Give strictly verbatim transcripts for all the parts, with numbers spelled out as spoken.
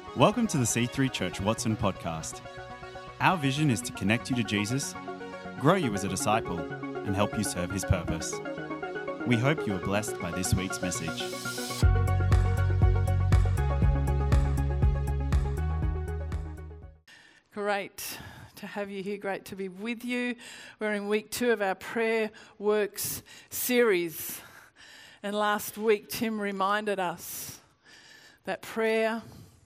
Welcome to the C three Church Watson podcast. Our vision is to connect you to Jesus, grow you as a disciple, and help you serve his purpose. We hope you are blessed by this week's message. Great to have you here. Great to be with you. We're in week two of our Prayer Works series. And last week, Tim reminded us that prayer,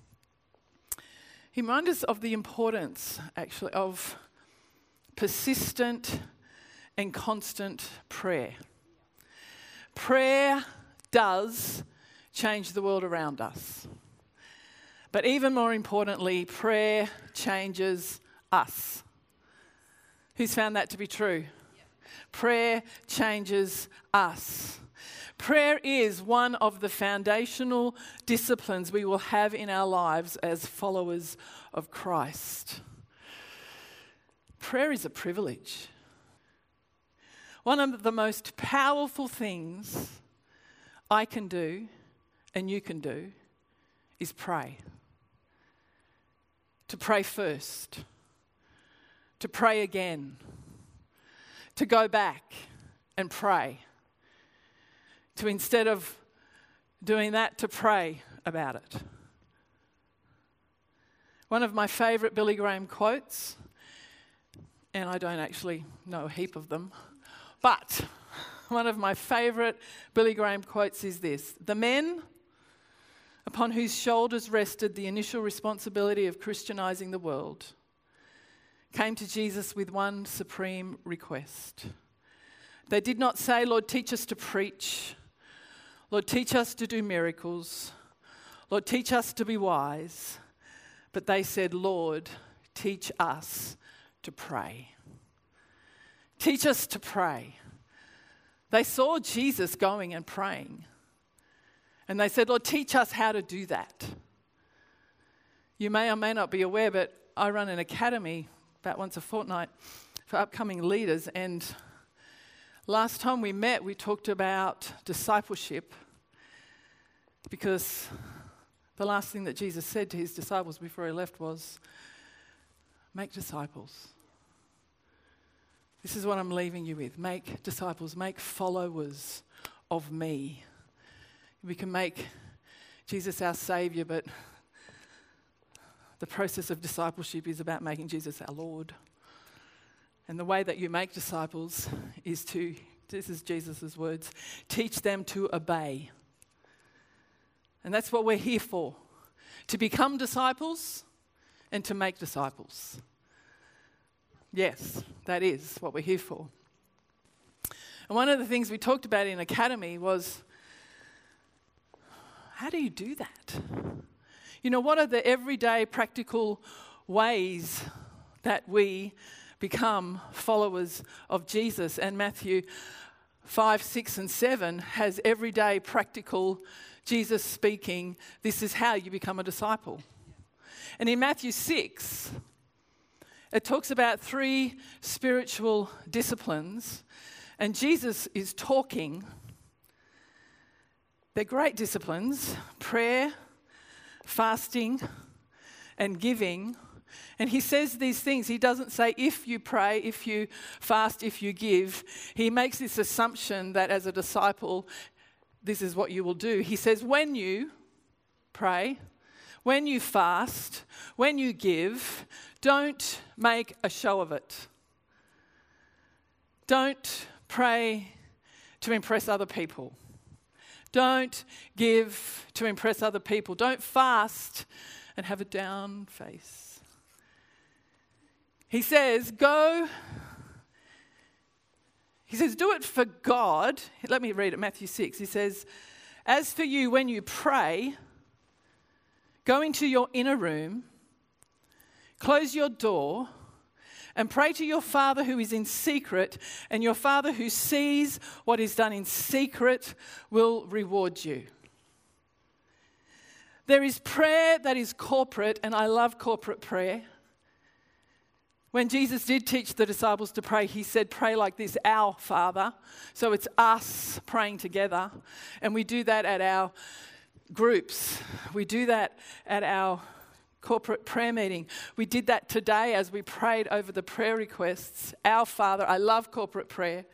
he reminded us of the importance, actually, of persistent and constant prayer. Prayer does change the world around us. But even more importantly, prayer changes us. Who's found that to be true? Prayer changes us. Prayer is one of the foundational disciplines we will have in our lives as followers of Christ. Prayer is a privilege. One of the most powerful things I can do and you can do is pray. To pray first. To pray again. To go back and pray. To instead of doing that, to pray about it. One of my favourite Billy Graham quotes, and I don't actually know a heap of them, but one of my favourite Billy Graham quotes is this: "The men upon whose shoulders rested the initial responsibility of Christianising the world came to Jesus with one supreme request. They did not say, 'Lord, teach us to preach. Lord, teach us to do miracles. Lord, teach us to be wise.' But they said, 'Lord, teach us to pray.'" Teach us to pray. They saw Jesus going and praying. And they said, "Lord, teach us how to do that." You may or may not be aware, but I run an academy about once a fortnight for upcoming leaders. And last time we met, we talked about discipleship, because the last thing that Jesus said to his disciples before he left was, "Make disciples." This is what I'm leaving you with. Make disciples, make followers of me. We can make Jesus our Saviour, but the process of discipleship is about making Jesus our Lord. And the way that you make disciples is to, this is Jesus' words, teach them to obey. And that's what we're here for, to become disciples and to make disciples. Yes, that is what we're here for. And one of the things we talked about in Academy was, how do you do that? You know, what are the everyday practical ways that we become followers of Jesus? And Matthew five, six and seven has everyday practical Jesus speaking, this is how you become a disciple. And in Matthew six, it talks about three spiritual disciplines, and Jesus is talking. They're great disciplines: prayer, fasting, and giving. And he says these things. He doesn't say if you pray, if you fast, if you give. He makes this assumption that as a disciple, this is what you will do. He says when you pray, when you fast, when you give, don't make a show of it. Don't pray to impress other people. Don't give to impress other people. Don't fast and have a down face. He says, go, he says, do it for God. Let me read it, Matthew six. He says, as for you, when you pray, go into your inner room, close your door, and pray to your Father who is in secret, and your Father who sees what is done in secret will reward you. There is prayer that is corporate, and I love corporate prayer. When Jesus did teach the disciples to pray, he said, pray like this, our Father. So it's us praying together. And we do that at our groups. We do that at our corporate prayer meeting. We did that today as we prayed over the prayer requests. Our Father, I love corporate prayer.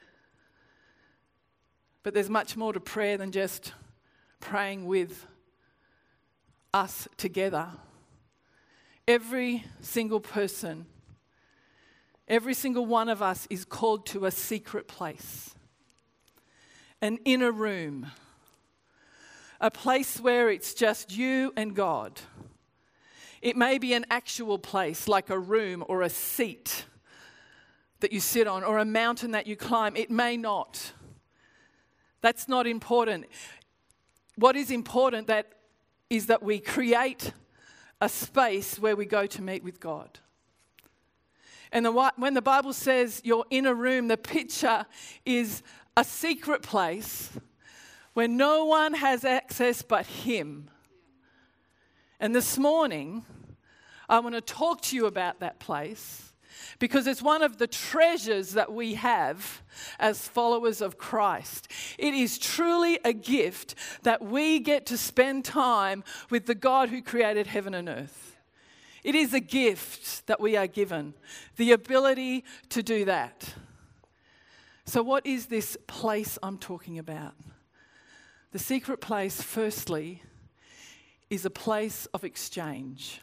But there's much more to prayer than just praying with us together. Every single person, every single one of us is called to a secret place, an inner room, a place where it's just you and God. It may be an actual place like a room or a seat that you sit on or a mountain that you climb. It may not. That's not important. What is important that is that we create a space where we go to meet with God. And the, when the Bible says your inner room, the picture is a secret place where no one has access but Him. And this morning, I want to talk to you about that place because it's one of the treasures that we have as followers of Christ. It is truly a gift that we get to spend time with the God who created heaven and earth. It is a gift that we are given, the ability to do that. So what is this place I'm talking about? The secret place, firstly, is a place of exchange.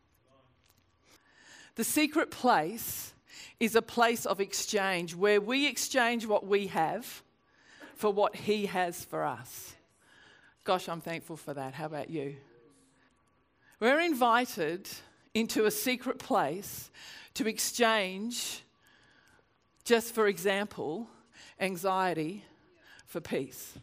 The secret place is a place of exchange where we exchange what we have for what He has for us. Gosh, I'm thankful for that. How about you? We're invited into a secret place to exchange, just for example, anxiety for peace.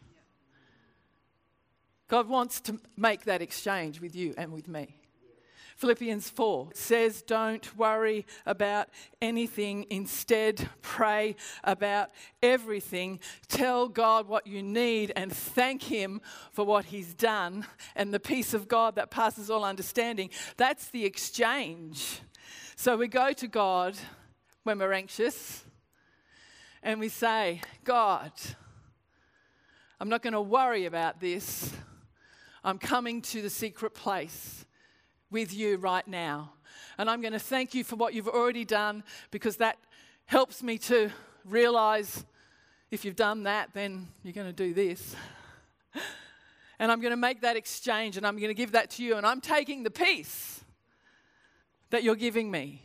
God wants to make that exchange with you and with me. Philippians four says, don't worry about anything. Instead, pray about everything. Tell God what you need and thank Him for what He's done. And the peace of God that passes all understanding, that's the exchange. So we go to God when we're anxious and we say, God, I'm not going to worry about this. I'm coming to the secret place with you right now. And I'm going to thank you for what you've already done because that helps me to realize if you've done that, then you're going to do this. And I'm going to make that exchange and I'm going to give that to you. And I'm taking the peace that you're giving me.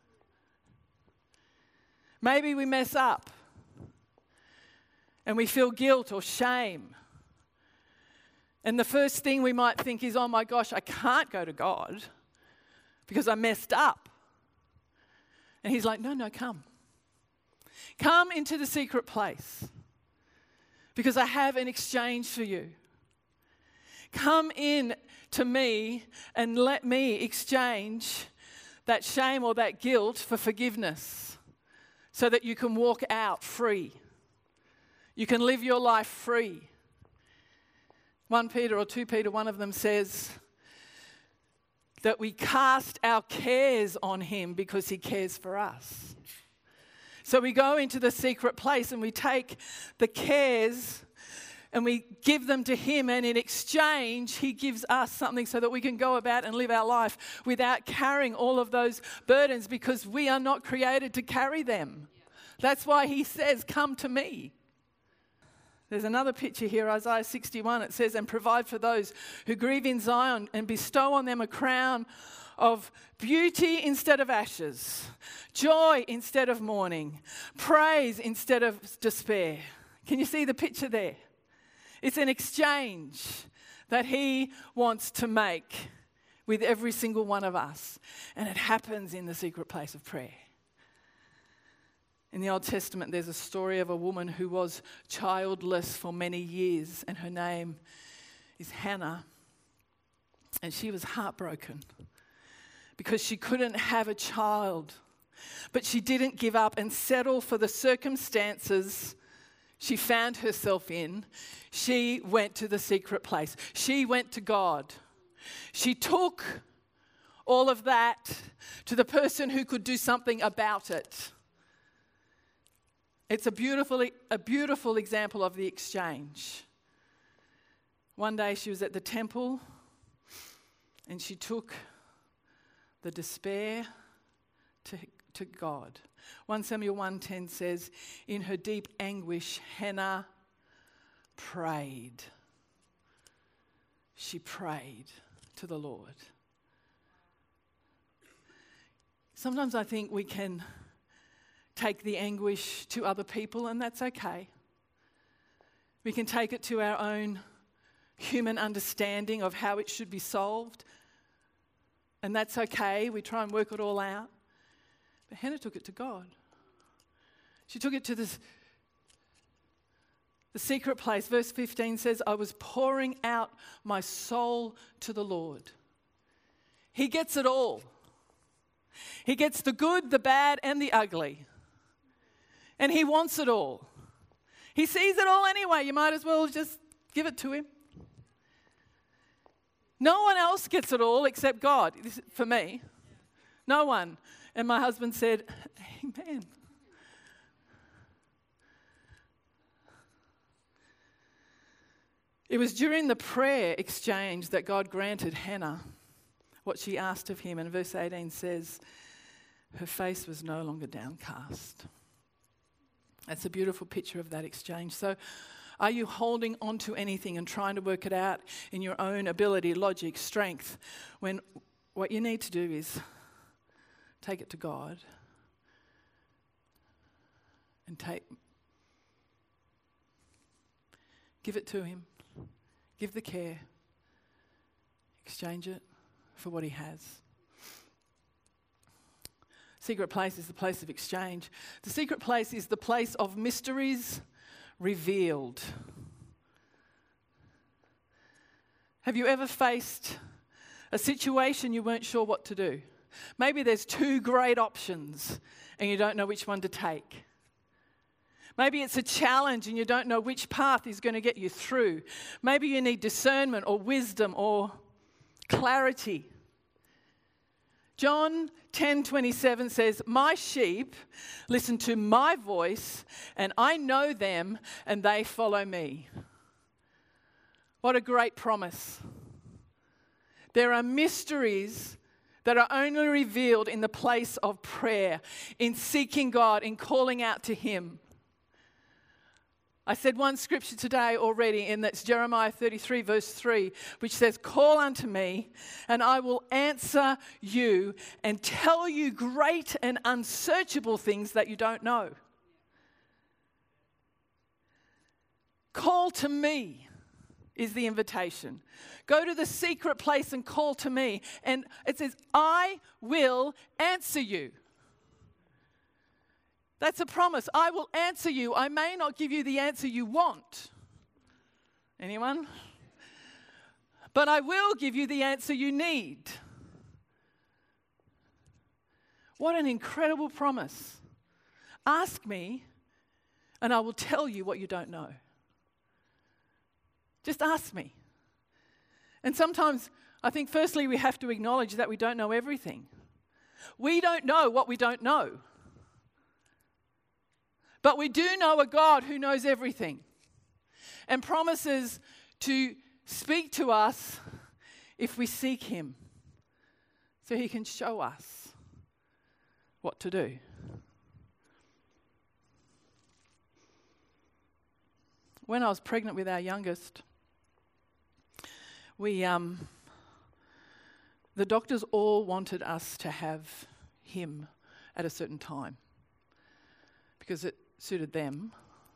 Maybe we mess up and we feel guilt or shame. And the first thing we might think is, oh my gosh, I can't go to God because I messed up. And He's like, no, no, come. Come into the secret place because I have an exchange for you. Come in to me and let me exchange that shame or that guilt for forgiveness so that you can walk out free. You can live your life free. First Peter or Second Peter, one of them says that we cast our cares on Him because He cares for us. So we go into the secret place and we take the cares and we give them to Him, and in exchange He gives us something so that we can go about and live our life without carrying all of those burdens because we are not created to carry them. That's why He says, come to me. There's another picture here, Isaiah sixty-one. It says, and provide for those who grieve in Zion and bestow on them a crown of beauty instead of ashes, joy instead of mourning, praise instead of despair. Can you see the picture there? It's an exchange that He wants to make with every single one of us. And it happens in the secret place of prayer. In the Old Testament, there's a story of a woman who was childless for many years, and her name is Hannah. And she was heartbroken because she couldn't have a child. But she didn't give up and settle for the circumstances she found herself in. She went to the secret place. She went to God. She took all of that to the person who could do something about it. It's a beautiful, a beautiful example of the exchange. One day she was at the temple and she took the despair to, to God. First Samuel one ten says, in her deep anguish, Hannah prayed. She prayed to the Lord. Sometimes I think we can take the anguish to other people, and that's okay. We can take it to our own human understanding of how it should be solved, and that's okay. We try and work it all out. But Hannah took it to God. She took it to this, the secret place. Verse fifteen says, I was pouring out my soul to the Lord. He gets it all. He gets the good, the bad, and the ugly. And he wants it all. He sees it all anyway. You might as well just give it to him. No one else gets it all except God, for me. No one. And my husband said, amen. It was during the prayer exchange that God granted Hannah what she asked of him. And verse eighteen says, her face was no longer downcast. That's a beautiful picture of that exchange. So are you holding on to anything and trying to work it out in your own ability, logic, strength, when what you need to do is take it to God and take, give it to him, give the care, exchange it for what he has. Secret place is the place of exchange. The secret place is the place of mysteries revealed. Have you ever faced a situation you weren't sure what to do? Maybe there's two great options and you don't know which one to take. Maybe it's a challenge and you don't know which path is going to get you through. Maybe you need discernment or wisdom or clarity. John ten twenty-seven says, my sheep listen to my voice, and I know them, and they follow me. What a great promise. There are mysteries that are only revealed in the place of prayer, in seeking God, in calling out to him. I said one scripture today already, and that's Jeremiah thirty-three verse three, which says, call unto me, and I will answer you and tell you great and unsearchable things that you don't know. Call to me is the invitation. Go to the secret place and call to me. And it says, I will answer you. That's a promise. I will answer you. I may not give you the answer you want. Anyone? But I will give you the answer you need. What an incredible promise. Ask me, and I will tell you what you don't know. Just ask me. And sometimes, I think firstly we have to acknowledge that we don't know everything. We don't know what we don't know. But we do know a God who knows everything and promises to speak to us if we seek him, so he can show us what to do. When I was pregnant with our youngest, we um, the doctors all wanted us to have him at a certain time because it suited them.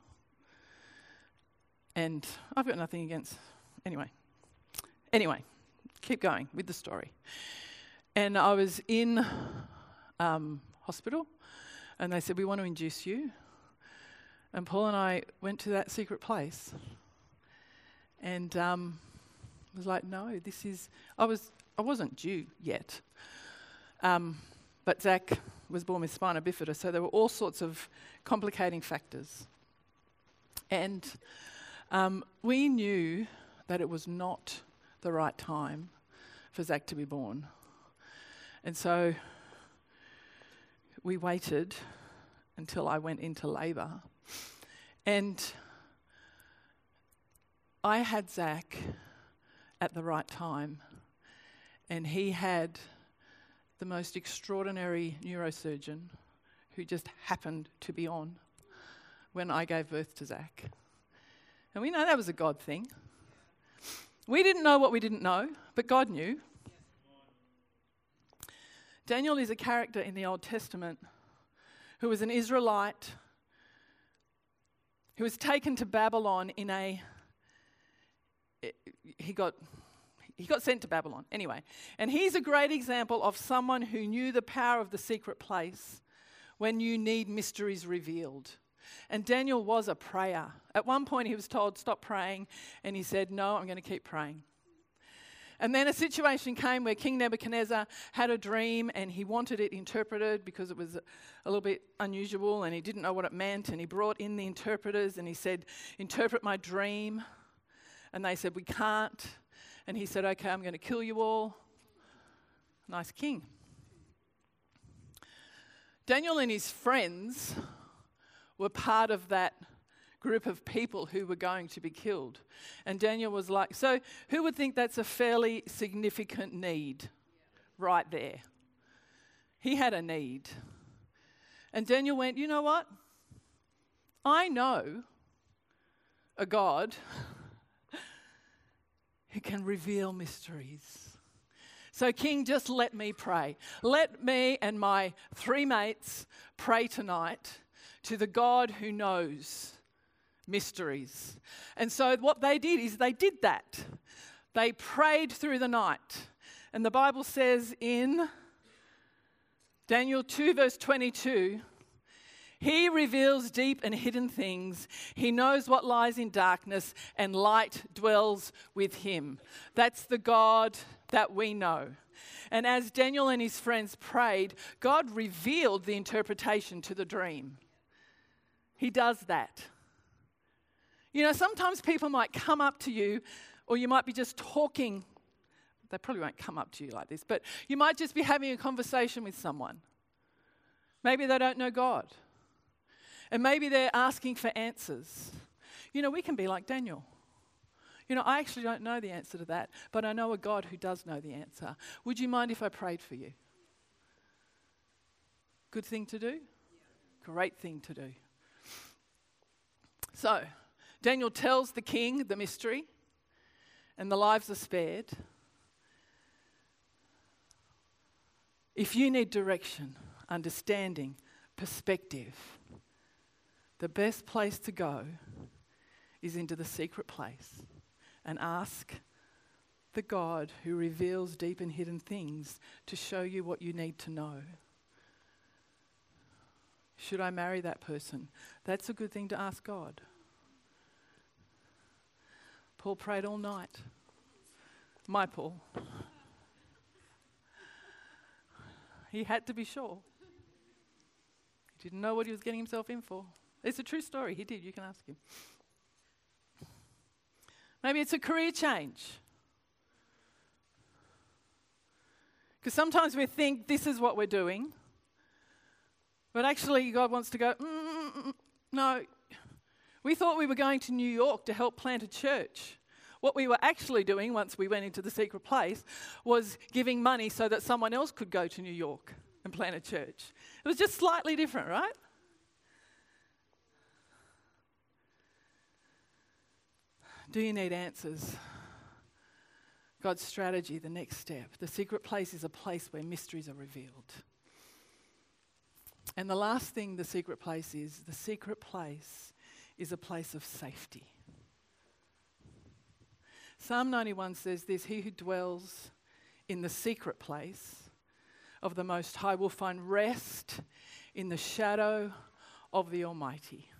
And I've got nothing against, anyway. Anyway, keep going with the story. And I was in um, hospital, and they said, we want to induce you. And Paul and I went to that secret place. And um, I was like, no, this is, I was, I wasn't due yet. Um, but Zach was born with spina bifida, so there were all sorts of complicating factors. And um, we knew that it was not the right time for Zach to be born. And so we waited until I went into labour. And I had Zach at the right time, and he had the most extraordinary neurosurgeon who just happened to be on when I gave birth to Zach. And we know that was a God thing. We didn't know what we didn't know, but God knew. Daniel is a character in the Old Testament who was an Israelite who was taken to Babylon in a... He got... He got sent to Babylon, anyway. And he's a great example of someone who knew the power of the secret place when you need mysteries revealed. And Daniel was a prayer. At one point he was told, stop praying, and he said, no, I'm going to keep praying. And then a situation came where King Nebuchadnezzar had a dream and he wanted it interpreted because it was a little bit unusual and he didn't know what it meant, and he brought in the interpreters and he said, interpret my dream. And they said, we can't. And he said, okay, I'm going to kill you all. Nice king. Daniel and his friends were part of that group of people who were going to be killed. And Daniel was like, so who would think that's a fairly significant need right there? He had a need. And Daniel went, you know what? I know a God who can reveal mysteries. So, King, just let me pray. Let me and my three mates pray tonight to the God who knows mysteries. And so what they did is they did that. They prayed through the night. And the Bible says in Daniel two, verse twenty-two, he reveals deep and hidden things. He knows what lies in darkness, and light dwells with him. That's the God that we know. And as Daniel and his friends prayed, God revealed the interpretation to the dream. He does that. You know, sometimes people might come up to you, or you might be just talking. They probably won't come up to you like this, but you might just be having a conversation with someone. Maybe they don't know God. And maybe they're asking for answers. You know, we can be like Daniel. You know, I actually don't know the answer to that, but I know a God who does know the answer. Would you mind if I prayed for you? Good thing to do? Great thing to do. So, Daniel tells the king the mystery, and the lives are spared. If you need direction, understanding, perspective, the best place to go is into the secret place and ask the God who reveals deep and hidden things to show you what you need to know. Should I marry that person? That's a good thing to ask God. Paul prayed all night. My Paul. He had to be sure. He didn't know what he was getting himself in for. It's a true story. He did. You can ask him. Maybe it's a career change. Because sometimes we think this is what we're doing, but actually God wants to go, mm, no. We thought we were going to New York to help plant a church. What we were actually doing once we went into the secret place was giving money so that someone else could go to New York and plant a church. It was just slightly different, right? Do you need answers? God's strategy, the next step. The secret place is a place where mysteries are revealed. And the last thing the secret place is, the secret place is a place of safety. Psalm ninety-one says this, he who dwells in the secret place of the Most High will find rest in the shadow of the Almighty.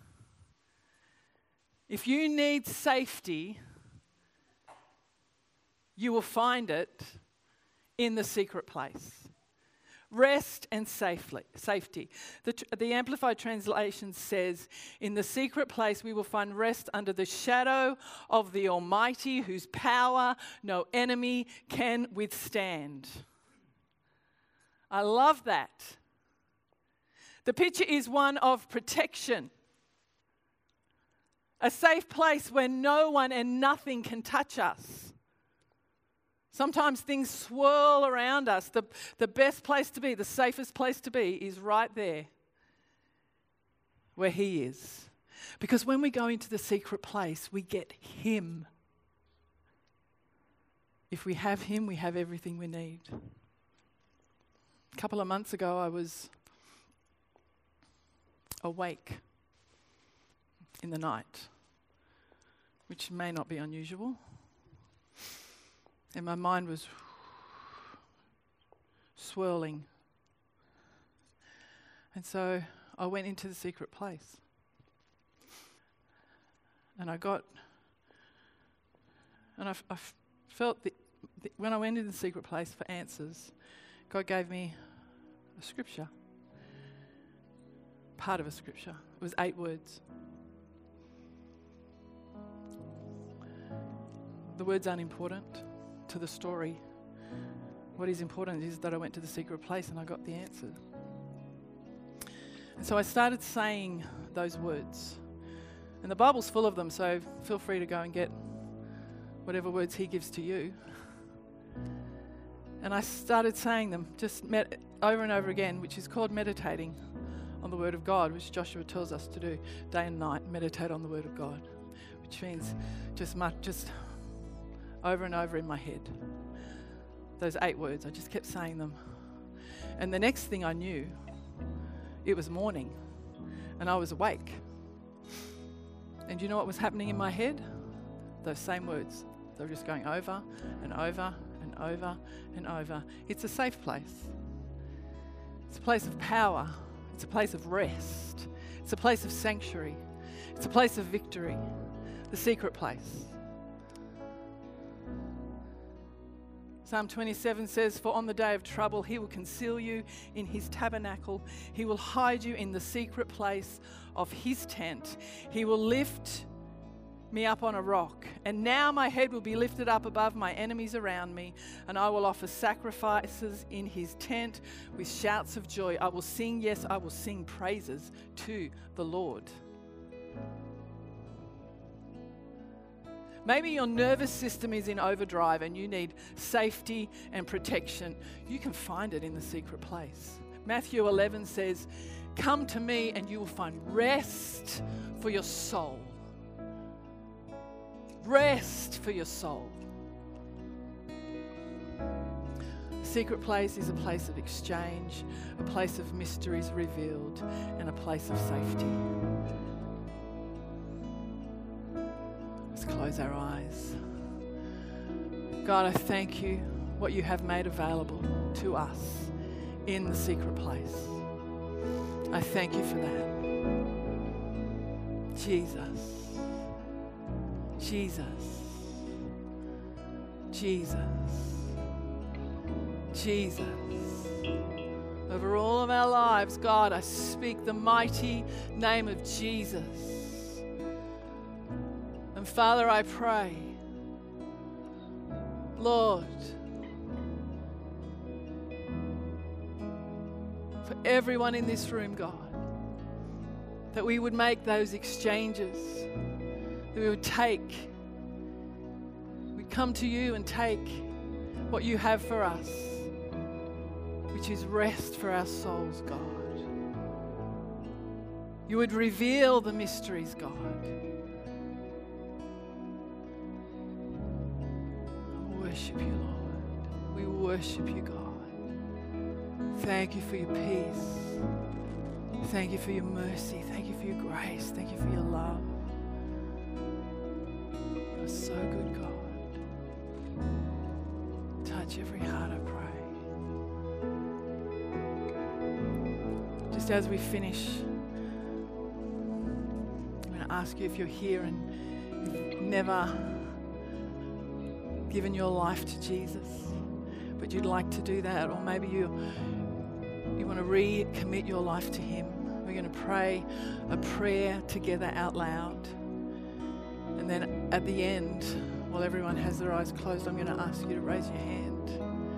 If you need safety, you will find it in the secret place. Rest and safely, safety. The, the Amplified Translation says, in the secret place we will find rest under the shadow of the Almighty, whose power no enemy can withstand. I love that. The picture is one of protection. A safe place where no one and nothing can touch us. Sometimes things swirl around us. The, the best place to be, the safest place to be is right there where He is. Because when we go into the secret place, we get Him. If we have Him, we have everything we need. A couple of months ago, I was awake in the night, which may not be unusual. And my mind was swirling. And so I went into the secret place. And I got, and I, f- I f- felt that the, when I went into the secret place for answers, God gave me a scripture, part of a scripture. It was eight words. The words aren't important to the story. What is important is that I went to the secret place and I got the answer. And so I started saying those words. And the Bible's full of them, so feel free to go and get whatever words He gives to you. And I started saying them just met over and over again, which is called meditating on the Word of God, which Joshua tells us to do day and night, meditate on the Word of God, which means just much, just over and over in my head. Those eight words, I just kept saying them. And the next thing I knew, it was morning and I was awake. And you know what was happening in my head? Those same words. They were just going over and over and over and over. It's a safe place. It's a place of power. It's a place of rest. It's a place of sanctuary. It's a place of victory. The secret place. Psalm twenty-seven says, "For on the day of trouble He will conceal you in His tabernacle. He will hide you in the secret place of His tent. He will lift me up on a rock. And now my head will be lifted up above my enemies around me, and I will offer sacrifices in His tent with shouts of joy. I will sing, yes, I will sing praises to the Lord." Maybe your nervous system is in overdrive and you need safety and protection. You can find it in the secret place. Matthew eleven says, "Come to me and you will find rest for your soul." Rest for your soul. The secret place is a place of exchange, a place of mysteries revealed, and a place of safety. Let's close our eyes. God, I thank you what you have made available to us in the secret place. I thank you for that. Jesus. Jesus. Jesus. Jesus. Over all of our lives, God, I speak the mighty name of Jesus. And Father, I pray, Lord, for everyone in this room, God, that we would make those exchanges, that we would take, we'd come to you and take what you have for us, which is rest for our souls, God. You would reveal the mysteries, God. Worship you, Lord. We worship you, God. Thank you for your peace. Thank you for your mercy. Thank you for your grace. Thank you for your love. You're so good, God. Touch every heart, I pray. Just as we finish, I'm going to ask you if you're here and you've never given your life to Jesus, but you'd like to do that, or maybe you you want to recommit your life to Him. We're going to pray a prayer together out loud, and then at the end, while everyone has their eyes closed, I'm going to ask you to raise your hand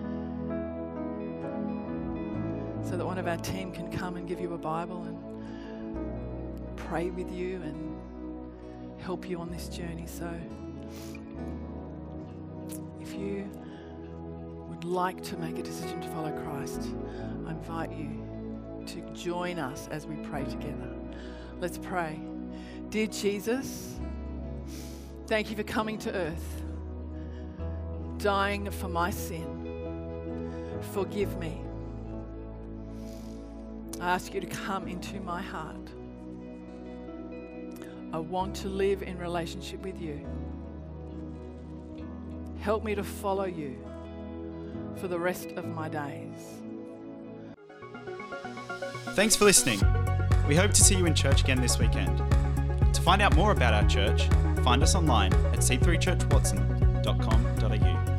so that one of our team can come and give you a Bible and pray with you and help you on this journey. So if you would like to make a decision to follow Christ, I invite you to join us as we pray together. Let's pray. Dear Jesus, thank you for coming to earth, dying for my sin. Forgive me. I ask you to come into my heart. I want to live in relationship with you. Help me to follow you for the rest of my days. Thanks for listening. We hope to see you in church again this weekend. To find out more about our church, find us online at c three church watson dot com dot a u.